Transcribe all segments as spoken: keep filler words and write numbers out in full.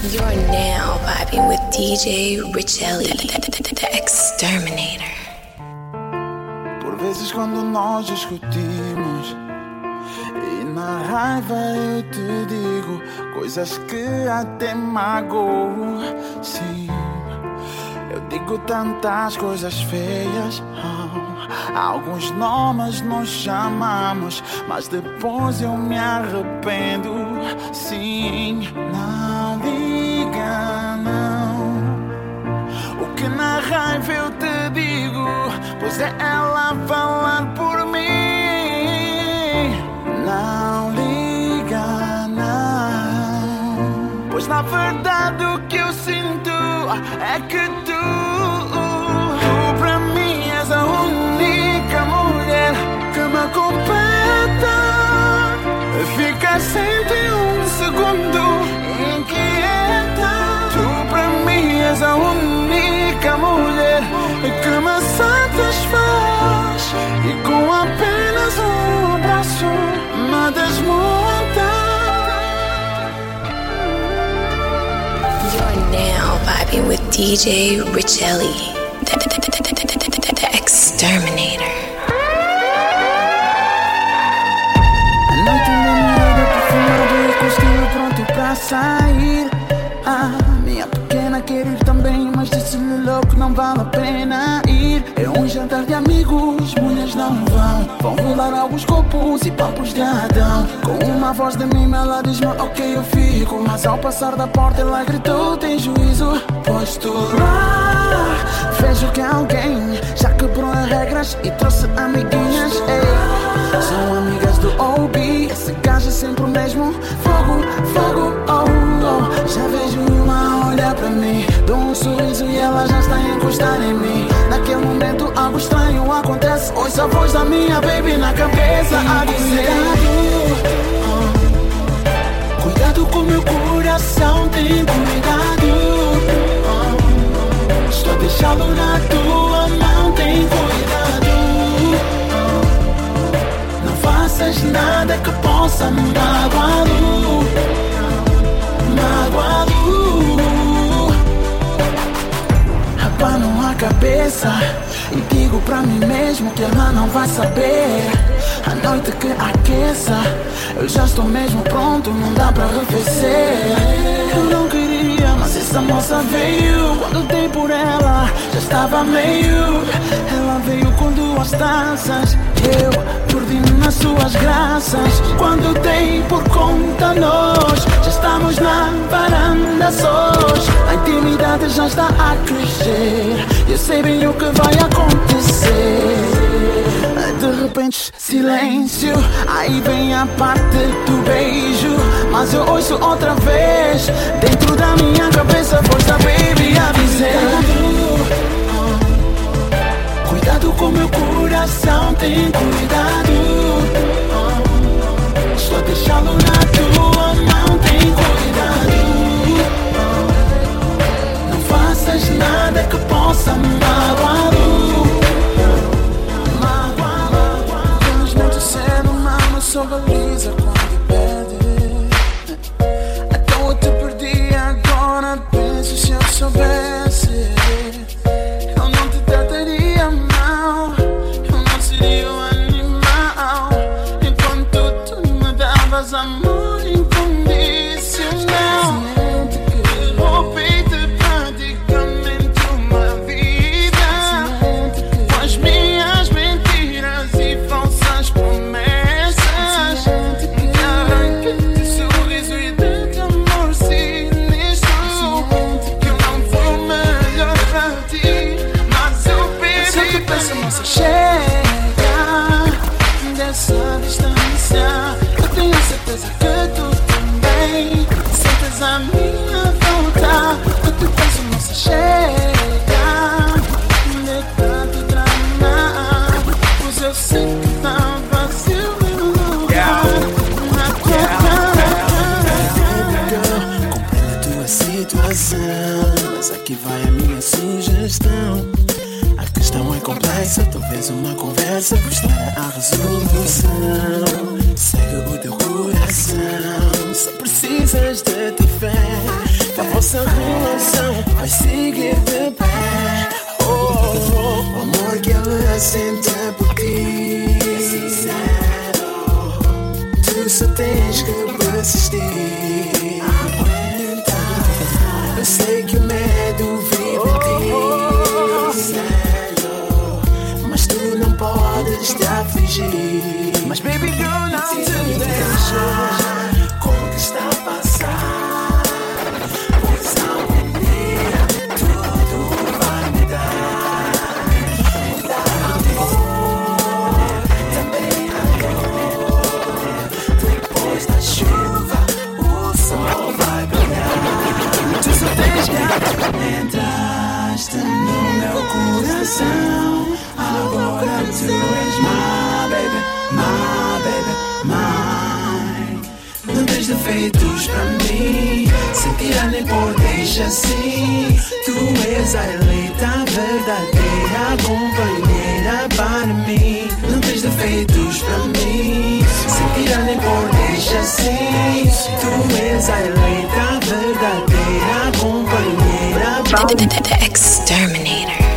You're now vibing with D J Richelli, the Exterminator. Por vezes quando nós discutimos e na raiva eu te digo coisas que até magoam. Sim, eu digo tantas coisas feias. Oh, alguns nomes nos chamamos, mas depois eu me arrependo. Sim, não liga não. O que na raiva eu te digo, pois é ela falar por mim. Não liga não, pois na verdade o que eu sinto é que tu, tu pra mim és a única mulher que me completa. Fica sempre um segundo inquieta. Tu pra mim és a única mulher que me satisfaz e com apenas um abraço me desmonta. You're now vibing with D J Richelli, the, the, the, the, the, the, the, the Exterminator. A noite iluminada, perfumada e com estilo pronto pra sair. Ah, minha pequena quer ir também, mas disse-lhe logo que não vale a pena ir. É um jantar de amigos, mulheres não vão. Vão rolar alguns copos e papos de Adão. Com uma voz de mim ela diz-me ok eu fico, mas ao passar da porta ela gritou tem juízo. Pois tu lá fez o que alguém já quebrou as regras e trouxe amiguinhas. Ei, são amigas do O B, esse gajo é sempre o mesmo. Fogo, fogo, oh, oh. Já vejo uma olhar pra mim, dou um sorriso e ela já está a encostar em mim. Naquele momento algo estranho acontece. Ouço a voz da minha baby na cabeça a dizer oh, cuidado com meu coração, tem cuidado. Oh, estou a deixá-lo na tua mão, tem cuidado. Oh, não faças nada que possa magoá-lo, magoá-lo. Abano a cabeça e digo pra mim mesmo que ela não vai saber. A noite que aqueça, eu já estou mesmo pronto, não dá pra arrefecer. Eu não queria, mas essa moça veio. Quando dei por ela, já estava meio. Ela veio com duas taças, eu perdi-me nas suas graças. Quando dei por conta nós, já estamos na varanda sós. A intimidade já está a crescer, eu sei bem o que vai acontecer. De repente silêncio, aí vem a parte do beijo. Mas eu ouço outra vez, dentro da minha cabeça, voz da baby a dizer oh, cuidado com meu coração, tem cuidado. Oh, estou a deixá-lo na tua mão, tem cuidado. Oh, não faças nada que possa magoá-lo. Só valoriza quando perde. Então eu te perdi agora. Penso se eu soubesse, eu não te trataria mal, eu não seria um animal. Enquanto tu me davas amor incondicional, roubei-te praticamente uma vida com as minhas mentiras e falsas promessas. Chega dessa distância, eu tenho certeza que tu também sentes a minha volta. Eu te peço, moça, chega de tanto drama, pois eu sei que tá vazio meu lugar na tua cama. Compreendo a tua situação, mas aqui vai a minha sugestão. A questão é complexa, talvez uma conversa vos trará a resolução. Segue o teu coração, só precisas de ter fé. Nossa relação vai seguir de pé. Oh, oh, oh. O amor que ela sente por ti é sincero. Tu só tens que persistir. Aguenta. Eu sei que o medo vive em ti, sério, mas tu não podes te afligir. Mas baby girl, não te deixa conquistar, passar, pois algum dia tudo vai mudar. Mudar amor, também a dor. Depois da chuva o sol vai brilhar. Tu só tens que entraste no meu coração. Agora tu és my baby, my baby, mine. Não tens defeitos pra mim, sem tirar nem pôr, deixa assim. Tu és a eleita, verdadeira companheira para mim. Não tens defeitos pra mim, sem tirar nem pôr, deixa assim. Tu és a eleita, verdadeira companheira para mim. The Exterminator.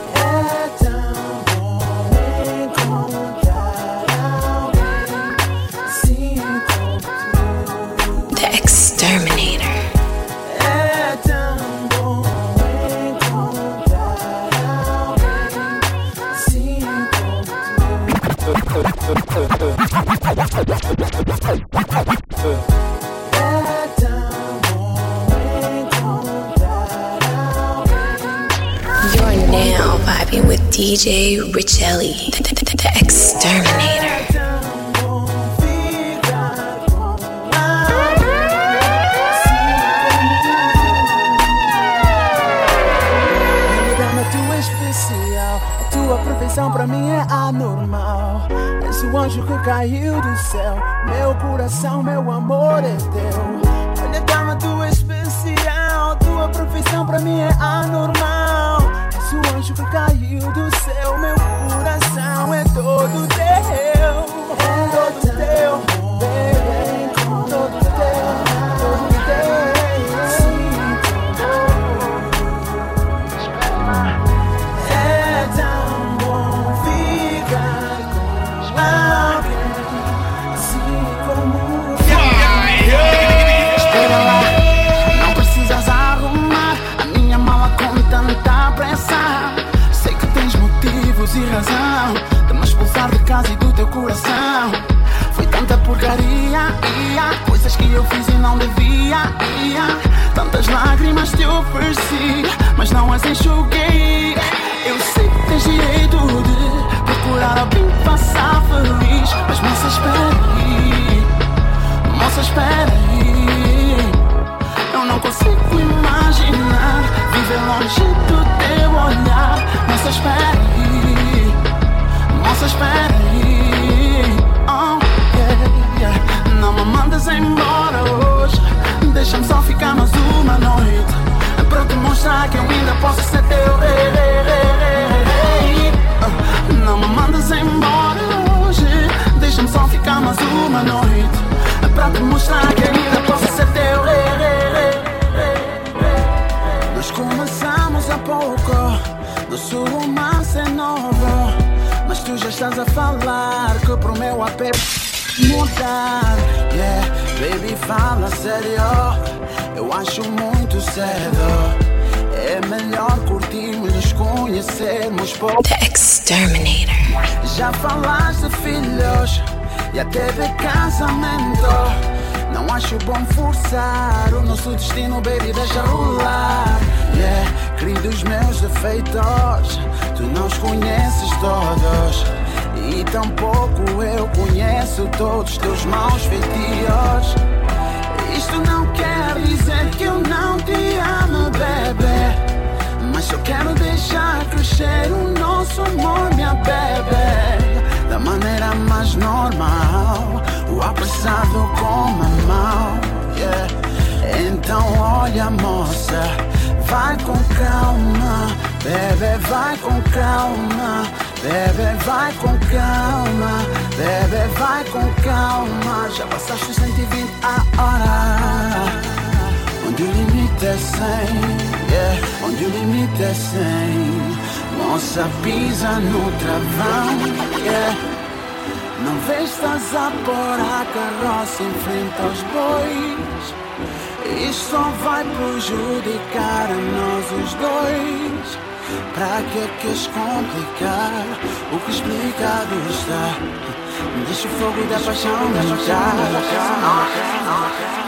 You're now vibing with D J Richelli, the, the, the, the Exterminator. A tua perfeição pra mim é anormal. És o anjo que caiu do céu. Meu coração, meu amor é teu. Olha, dama, tu és especial. Tua perfeição pra mim é anormal. És o anjo que caiu do céu. Meu coração é todo teu. É todo teu, baby. Todo teu, todo teu. E razão de me expulsar de casa e do teu coração. Foi tanta porcaria, ia, coisas que eu fiz e não devia, ia. Tantas lágrimas te ofereci, mas não as enxuguei. Eu sei que tens direito de procurar alguém que faça feliz, mas moça, espera aí, moça, espera aí. Eu não consigo imaginar viver longe do teu olhar. Moça, espera aí, moça, espera aí. Oh, yeah, yeah. Não me mandes embora hoje, deixa-me só ficar mais uma noite, pra te mostrar que eu ainda posso ser teu rei, rei, rei, rei, rei. Uh, não me mandes embora hoje, deixa-me só ficar mais uma noite, pra te mostrar que eu ainda posso ser teu rei, rei, rei, rei. Nós começamos há pouco, nosso romance é novo, mas tu já estás a falar que pro meu apego mudar. Yeah, baby, fala sério, eu acho muito cedo. É melhor curtirmos, nos conhecermos pouco. The Exterminator. Já falaste de filhos e até de casamento. Não acho bom forçar o nosso destino, baby, deixa rolar. Yeah, querido, os meus defeitos tu não os conheces todos, e tampouco eu conheço todos os teus maus feitios. Isto não quer dizer que eu não te amo, bebê, mas eu quero deixar crescer o nosso amor, minha bebê, da maneira mais normal, o apressado como a mão. Yeah. Então olha, moça, vai com calma, bebê, vai com calma, bebê, vai com calma, bebê, vai com calma. Já passaste os cento e vinte a hora, onde o limite é cem, yeah, onde o limite é cem. Moça pisa no travão, yeah. Não vês, estás a pôr a carroça em frente aos bois. Isto só vai prejudicar a nós os dois. Pra que é que queres complicar o que explicado está? Deixa o fogo da paixão brilhar.